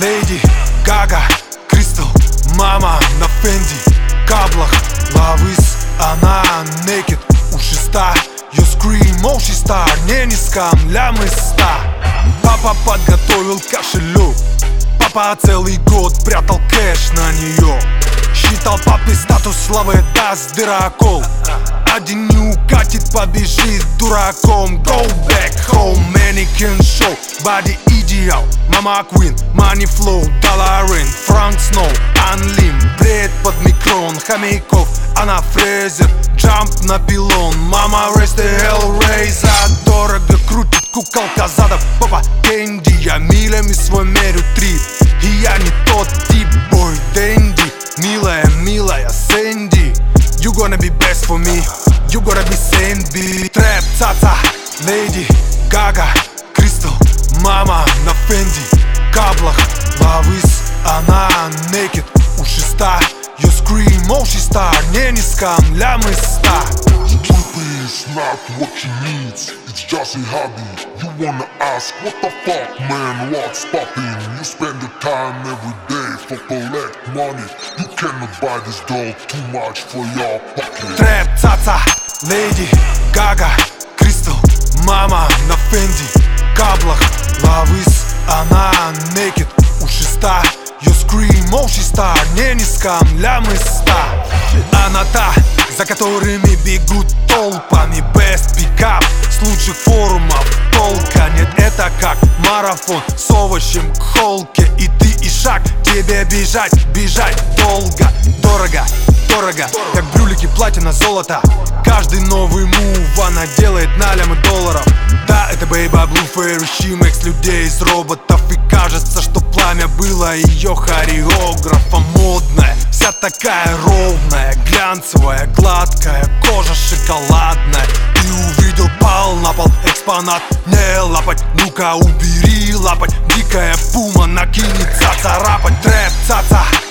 Леди Гага, Кристал, мама на Фенди каблах, Лавис, она naked, ушиста. You scream, oh she star, не низком, лямы 100. Папа подготовил кошелек, папа целый год прятал кэш на нее. Считал папе статус славы, даст дырокол. Один не укатит, побежит дураком. Go back home, mannequin show, body ideal. Мама Queen, money flow, долларын, Frank Snow, Unlim, бред под микрон, хомяков, она фрезер, jump на пилон. Мама raise the Hellraiser, дорого крутит куколка задов. Папа Кэнди, я милями свой мерю трип. И я не тот тип, бой Дэнди. Милая, милая Сэнди, you gonna be best for me, you gonna be Сэнди. Трэп, цаца, Леди Гага, Кристал, мама на Фенди каблах, Лавис, она naked, ушиста. You scream, oh she star, не низком, лямы 100. Stupid is not what she needs, it's just a hobby. You wanna ask, what the fuck, man, what's poppin'? You spend your time every day for collect money. You cannot buy this doll, too much for your pocket. Трэп, цаца, Леди Гага, Кристал, мама на Фенди каблах, Лавис, она naked, ушиста. You scream, oh she star, не низком, лямы 100. Она та, за которыми бегут толпами. Best pickup, с лучших форумов толка нет. Это как марафон с овощем к холке. И ты и шаг, тебе бежать, бежать долго. Дорого, дорого, как брюлики, платина, золото. Каждый новый мув она делает на лямы долларов. Да, это Бейба Блу Фэри, Шимекс, людей из роботов. И кажется, что пламя было ее хореографом. Модная, вся такая ровная, глянцевая, гладкая, кожа шоколадная. Ты увидел, пал на пол экспонат, не лапать, ну-ка убери лапать. Дикая пума накинется царапать. Трэп, цаца,